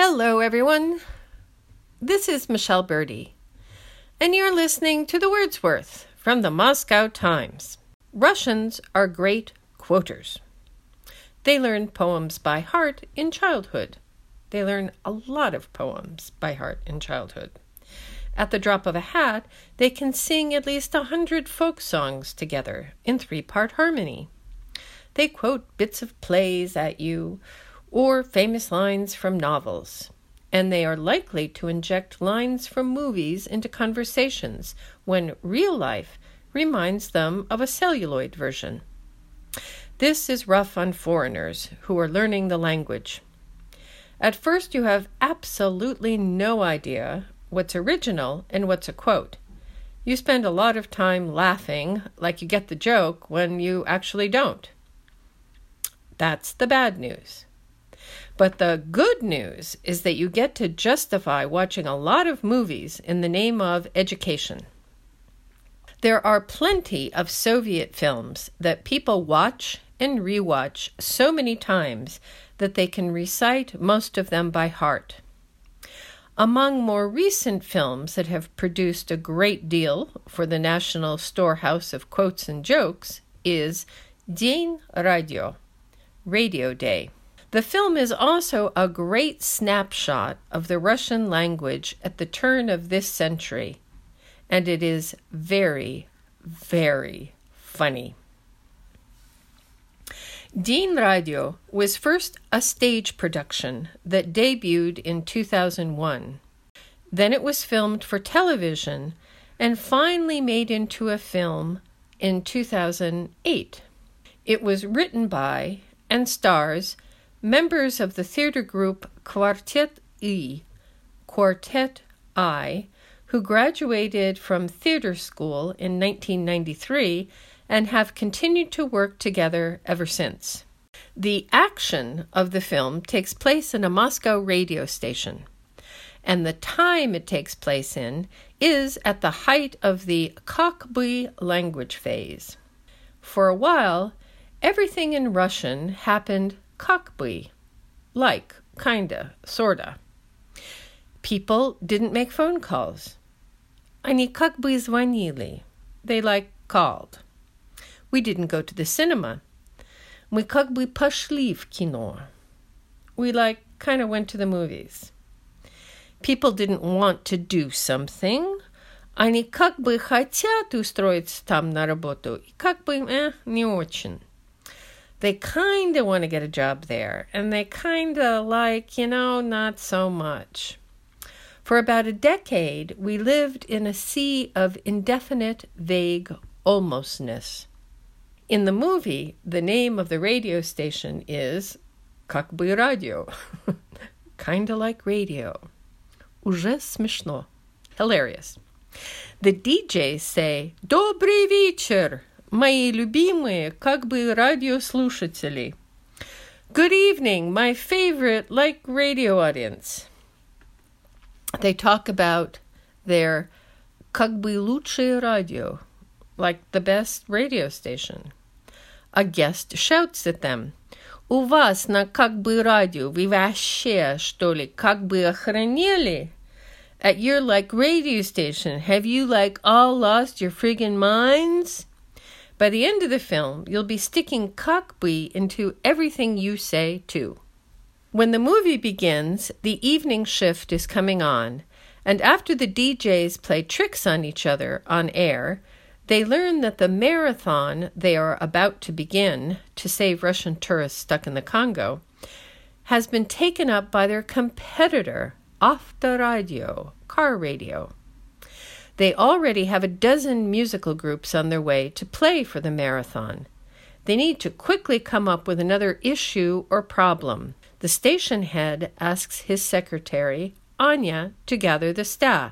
Hello, everyone. This is Michelle Birdie, and you're listening to The Wordsworth from the Moscow Times. Russians are great quoters. They learn poems by heart in childhood. They learn a lot of poems by heart in childhood. At the drop of a hat, they can sing at least 100 folk songs together in 3-part harmony. They quote bits of plays at you, or famous lines from novels, and they are likely to inject lines from movies into conversations when real life reminds them of a celluloid version. This is rough on foreigners who are learning the language. At first, you have absolutely no idea what's original and what's a quote. You spend a lot of time laughing like you get the joke when you actually don't. That's the bad news. But the good news is that you get to justify watching a lot of movies in the name of education. There are plenty of Soviet films that people watch and rewatch so many times that they can recite most of them by heart. Among more recent films that have produced a great deal for the national storehouse of quotes and jokes is День радио, Radio Day. The film is also a great snapshot of the Russian language at the turn of this century, and it is very, very funny. День радио was first a stage production that debuted in 2001. Then it was filmed for television and finally made into a film in 2008. It was written by and stars members of the theater group Quartet I, who graduated from theater school in 1993 and have continued to work together ever since. The action of the film takes place in a Moscow radio station, and the time it takes place in is at the height of the Kakby language phase. For a while, everything in Russian happened Kakby, like, kinda, sorta. People didn't make phone calls. Они как бы звонили. They called. We didn't go to the cinema. Мы как бы пошли в кино. We kinda went to the movies. People didn't want to do something. Они как бы хотят устроиться там на работу. И как бы не очень. They kind of want to get a job there, and they kind of not so much. For about a decade, we lived in a sea of indefinite, vague almostness. In the movie, the name of the radio station is Как бы радио, kind of like radio. Уже смешно. Hilarious. The DJs say, Добрый вечер! Мои любимые, как бы радиослушатели. Good evening, my favorite, radio audience. They talk about their как бы лучшее радио, the best radio station. A guest shouts at them. У вас на как бы радио вы вообще, что ли, как бы охренели? At your radio station, have you all lost your friggin' minds? By the end of the film, you'll be sticking kakby into everything you say, too. When the movie begins, the evening shift is coming on, and after the DJs play tricks on each other on air, they learn that the marathon they are about to begin to save Russian tourists stuck in the Congo has been taken up by their competitor, Avtoradio, car radio. They already have a dozen musical groups on their way to play for the marathon. They need to quickly come up with another issue or problem. The station head asks his secretary, Anya, to gather the staff.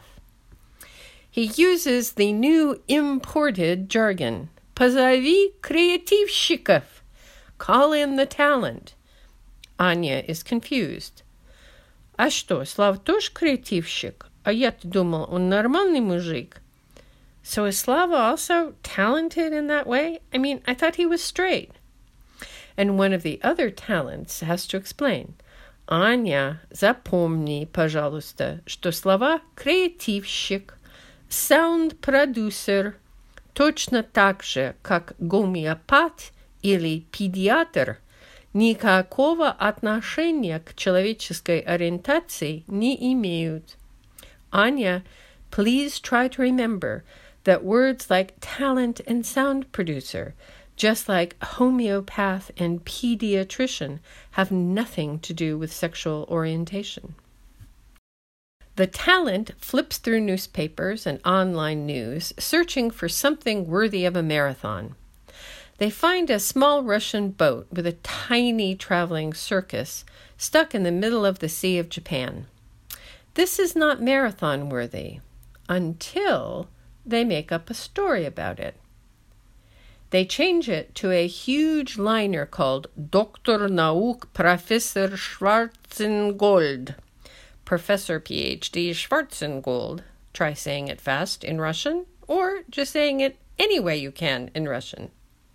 He uses the new imported jargon. Позови креативщиков. Call in the talent. Anya is confused. А что, Слав тоже креативщик? А я-то думал, он нормальный мужик. So is Slava also talented in that way? I thought he was straight. And one of the other talents has to explain. Аня, запомни, пожалуйста, что слова «креативщик», «саунд-продюсер» точно так же, как гомеопат или педиатр, никакого отношения к человеческой ориентации не имеют. Anya, please try to remember that words like talent and sound producer, just like homeopath and pediatrician, have nothing to do with sexual orientation. The talent flips through newspapers and online news, searching for something worthy of a marathon. They find a small Russian boat with a tiny traveling circus stuck in the middle of the Sea of Japan. This is not marathon worthy until they make up a story about it. They change it to a huge liner called Dr. Nauk Professor Schwarzengold. Professor PhD Schwarzengold. Try saying it fast in Russian, or just saying it any way you can in Russian.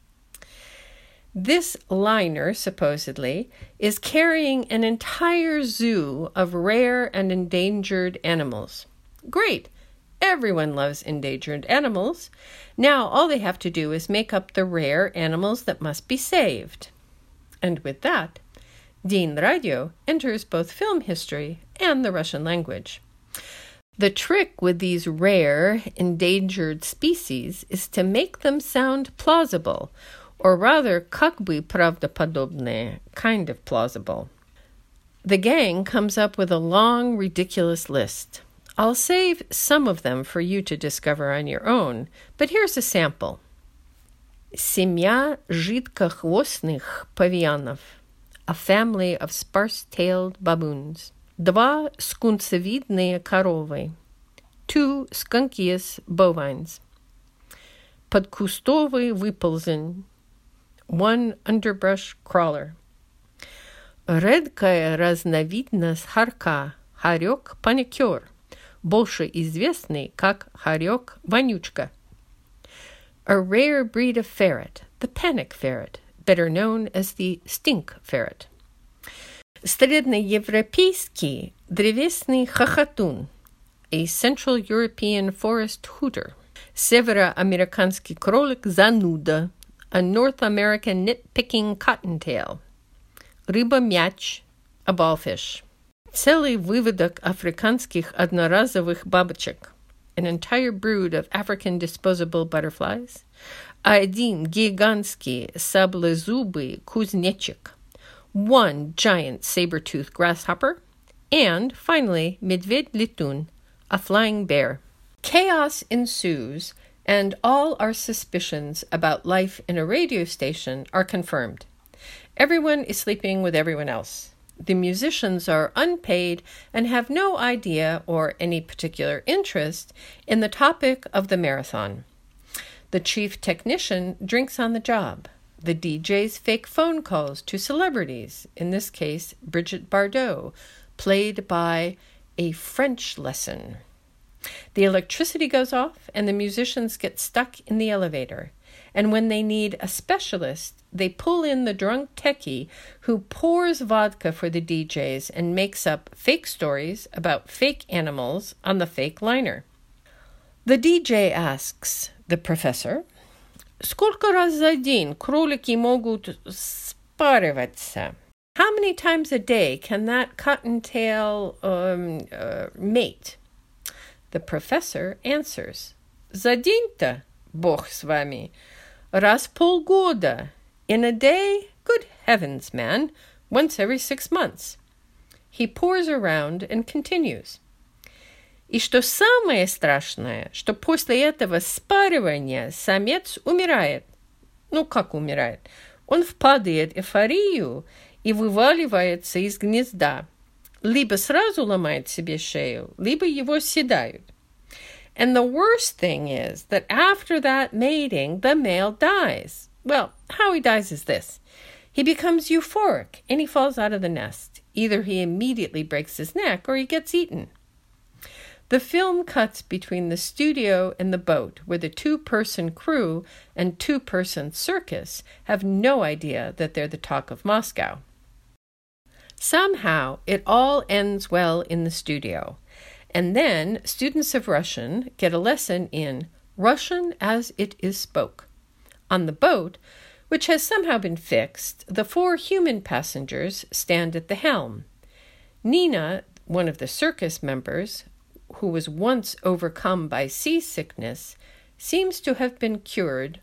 This liner, supposedly, is carrying an entire zoo of rare and endangered animals. Great! Everyone loves endangered animals. Now all they have to do is make up the rare animals that must be saved. And with that, Din Radio enters both film history and the Russian language. The trick with these rare, endangered species is to make them sound plausible, or rather, как бы правдоподобные, kind of plausible. The gang comes up with a long, ridiculous list. I'll save some of them for you to discover on your own, but here's a sample. Семья жидкохвостных павианов, a family of sparse-tailed baboons. Два скунсовидные коровы, two skunkious bovines. Подкустовый выползень, one underbrush crawler. Редкая разновидность хорька, хорек-паникер, больше известный как хорек-вонючка. A rare breed of ferret, the panic ferret, better known as the stink ferret. Среднеевропейский древесный хохотун, a Central European forest hooter. Североамериканский кролик зануда, a North American nitpicking cottontail. Рыба-мяч, a ballfish. Целый выводок африканских одноразовых бабочек, an entire brood of African disposable butterflies. Один гигантский саблезубый кузнечик, one giant saber-toothed grasshopper, and, finally, медведь-летун, a flying bear. Chaos ensues, and all our suspicions about life in a radio station are confirmed. Everyone is sleeping with everyone else. The musicians are unpaid and have no idea or any particular interest in the topic of the marathon. The chief technician drinks on the job. The DJs fake phone calls to celebrities, in this case, Brigitte Bardot, played by a French lesson. The electricity goes off and the musicians get stuck in the elevator. And when they need a specialist, they pull in the drunk techie who pours vodka for the DJs and makes up fake stories about fake animals on the fake liner. The DJ asks the professor, «Сколько раз за день кролики могут спариваться?» How many times a day can that cottontail mate? The professor answers, «За день-то, бог с вами, раз полгода. In a day? Good heavens, man, once every 6 months». He pours around and continues. И что самое страшное, что после этого спаривания самец умирает. Ну, как умирает? Он впадает в эйфорию и вываливается из гнезда. Либо сразу ломает себе шею, либо его съедают. And the worst thing is that after that mating, the male dies. Well, how he dies is this. He becomes euphoric and he falls out of the nest. Either he immediately breaks his neck or he gets eaten. The film cuts between the studio and the boat, where the 2-person crew and 2-person circus have no idea that they're the talk of Moscow. Somehow, it all ends well in the studio. And then students of Russian get a lesson in Russian as it is spoke. On the boat, which has somehow been fixed, the 4 human passengers stand at the helm. Nina, one of the circus members, who was once overcome by seasickness, seems to have been cured,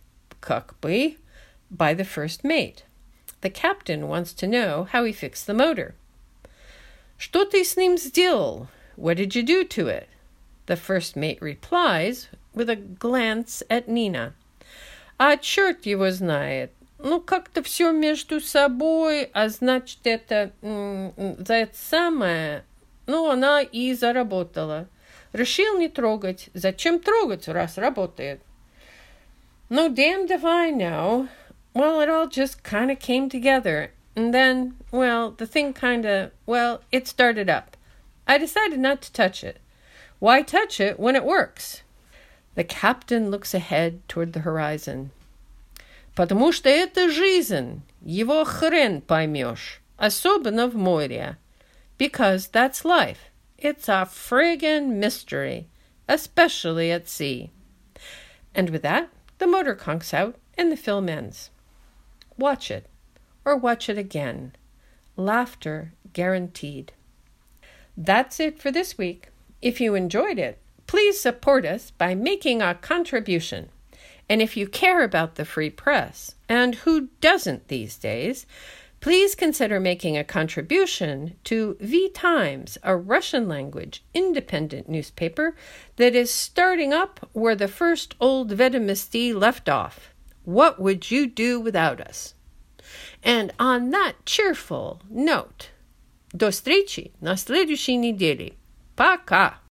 by the first mate. The captain wants to know how he fixed the motor. «Что ты с ним сделал? What did you do to it?» The first mate replies with a glance at Nina. «А черт его знает. Ну, как-то все между собой, а значит, это самое. Ну, она и заработала. Решил не трогать. Зачем трогать, раз работает?» «No, damned if I know. Well, it all just kind of came together. And then, well, the thing it started up. I decided not to touch it. Why touch it when it works?» The captain looks ahead toward the horizon. «Потому что это жизнь. Его хрен поймешь. Особенно в море. Because that's life. It's a friggin' mystery. Especially at sea.» And with that, the motor conks out and the film ends. Watch it, or watch it again. Laughter guaranteed. That's it for this week. If you enjoyed it, please support us by making a contribution. And if you care about the free press, and who doesn't these days, please consider making a contribution to V-Times, a Russian-language independent newspaper that is starting up where the first old Vedomosti left off. What would you do without us? And on that cheerful note, до встречи на следующей неделе. Пока!